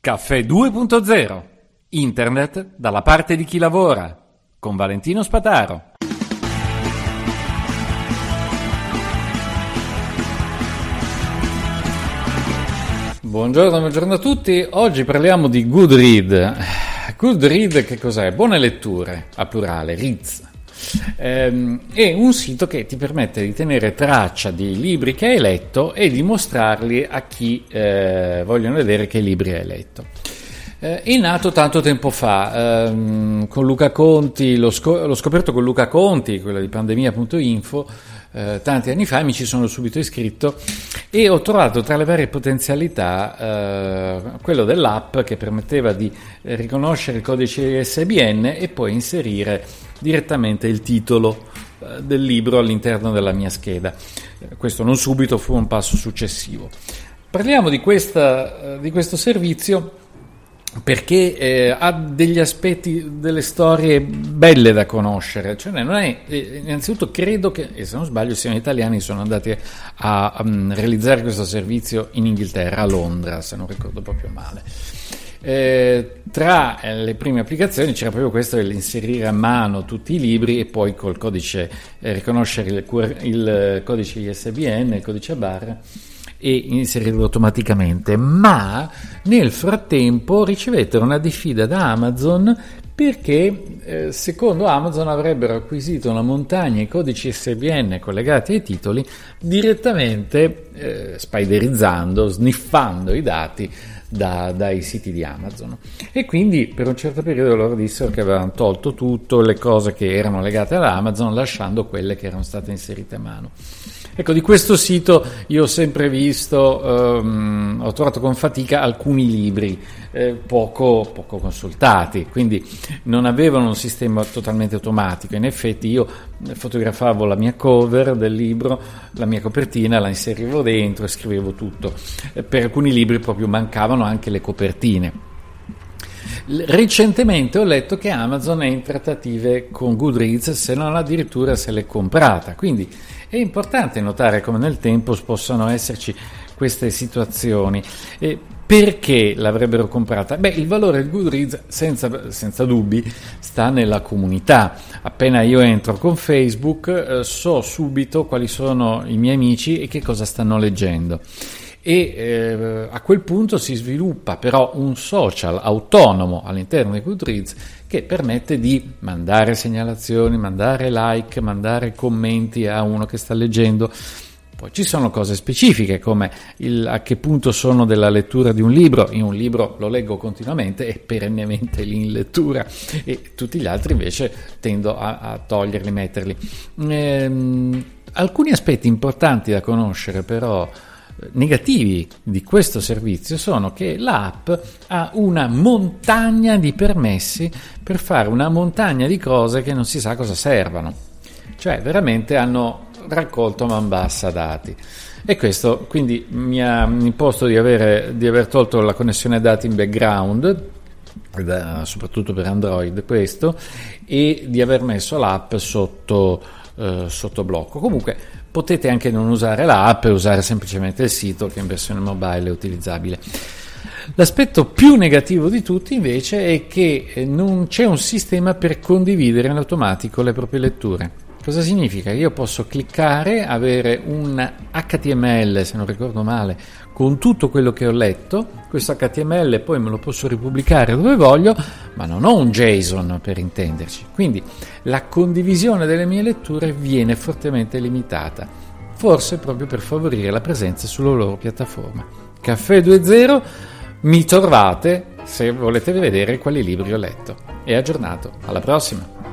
Caffè 2.0. Internet dalla parte di chi lavora. Con Valentino Spataro. Buongiorno a tutti. Oggi parliamo di Goodread. Goodread che cos'è? Buone letture, a plurale, reads. È un sito che ti permette di tenere traccia di libri che hai letto e di mostrarli a chi vogliono vedere che libri hai letto. È nato tanto tempo fa con Luca Conti, l'ho scoperto con Luca Conti, quello di pandemia.info, tanti anni fa, mi ci sono subito iscritto e ho trovato tra le varie potenzialità quello dell'app che permetteva di riconoscere il codice ISBN e poi inserire direttamente il titolo del libro all'interno della mia scheda. Questo non subito, fu un passo successivo. Parliamo di questo servizio perché ha degli aspetti, delle storie belle da conoscere. Cioè non è, innanzitutto credo che, e se non sbaglio, siano italiani, sono andati a realizzare questo servizio in Inghilterra, a Londra, se non ricordo proprio male. Tra le prime applicazioni c'era proprio questo, inserire a mano tutti i libri e poi col codice riconoscere il codice ISBN, il codice a barra, e inserirlo automaticamente. Ma nel frattempo ricevettero una diffida da Amazon perché secondo Amazon avrebbero acquisito una montagna di codici ISBN collegati ai titoli direttamente spiderizzando, sniffando i dati dai siti di Amazon, e quindi per un certo periodo loro dissero che avevano tolto tutte le cose che erano legate ad Amazon, lasciando quelle che erano state inserite a mano. Ecco, di questo sito io ho sempre visto, ho trovato con fatica alcuni libri poco consultati, quindi non avevano un sistema totalmente automatico. In effetti io fotografavo la mia cover del libro, la mia copertina, la inserivo dentro e scrivevo tutto. Per alcuni libri proprio mancavano anche le copertine. Recentemente ho letto che Amazon è in trattative con Goodreads, se non addirittura se l'è comprata, quindi è importante notare come nel tempo possano esserci queste situazioni. Perché l'avrebbero comprata? Il valore di Goodreads senza dubbi sta nella comunità. Appena io entro con Facebook so subito quali sono i miei amici e che cosa stanno leggendo. E a quel punto si sviluppa però un social autonomo all'interno di Goodreads che permette di mandare segnalazioni, mandare like, mandare commenti a uno che sta leggendo. Poi ci sono cose specifiche come a che punto sono della lettura di un libro. Io un libro lo leggo continuamente e perennemente lì in lettura, e tutti gli altri invece tendo a toglierli, metterli. Alcuni aspetti importanti da conoscere però negativi di questo servizio sono che l'app ha una montagna di permessi per fare una montagna di cose che non si sa cosa servano, cioè veramente hanno raccolto a man bassa dati, e questo quindi mi ha imposto di aver tolto la connessione dati in background, soprattutto per Android questo, e di aver messo l'app sotto blocco. Comunque potete anche non usare l'app e usare semplicemente il sito, che in versione mobile è utilizzabile. L'aspetto più negativo di tutti invece è che non c'è un sistema per condividere in automatico le proprie letture. Cosa significa? Io posso cliccare, avere un HTML, se non ricordo male, con tutto quello che ho letto. Questo HTML poi me lo posso ripubblicare dove voglio, ma non ho un JSON, per intenderci. Quindi la condivisione delle mie letture viene fortemente limitata, forse proprio per favorire la presenza sulla loro piattaforma. Caffè 2.0, mi trovate se volete vedere quali libri ho letto. E aggiornato. Alla prossima!